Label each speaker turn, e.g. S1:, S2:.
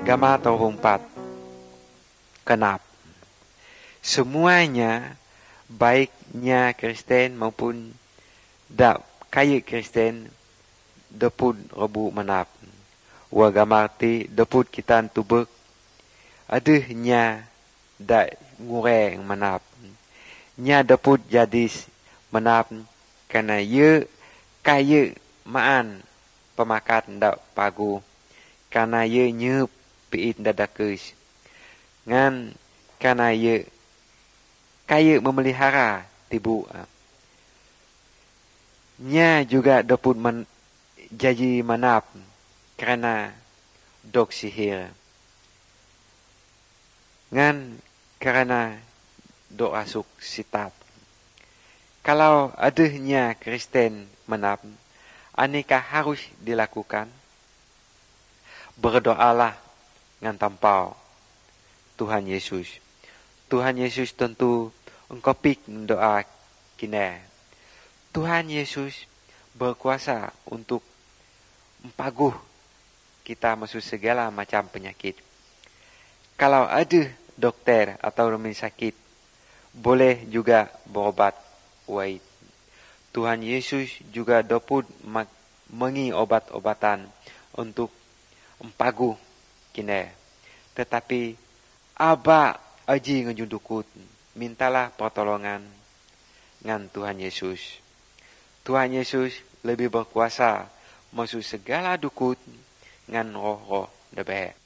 S1: Gambar 24. Kenapa? Semuanya, baiknya Kristen maupun dak kaya Kristen, dapud rebu manap. Wa gambar ti dapud kita tubek, adehnya dak ngureng manap. Nya dapud jadis manap, karena ye kaya maan pemakat ndak pagu, karena ye nyep piit dadakeus. Ngan karena ye kaya memelihara tibu. Nya juga dapud jadi manap karena dok sihir. Ngan karena dok asuk sitap. Kalau adanya Kristen manap, aneka harus dilakukan. Berdoalah ngan tampau Tuhan Yesus. Tuhan Yesus tentu engkau pik doa kini. Tuhan Yesus berkuasa untuk mempaguh kita masuk segala macam penyakit. Kalau ada dokter atau rumah sakit, boleh juga berobat wait. Tuhan Yesus juga dapat mengi obat-obatan untuk mempaguh kini. Tetapi aba aji ngejundukut, mintalah pertolongan ngan Tuhan Yesus. Tuhan Yesus lebih berkuasa masuk segala dukut ngan roh-roh debe.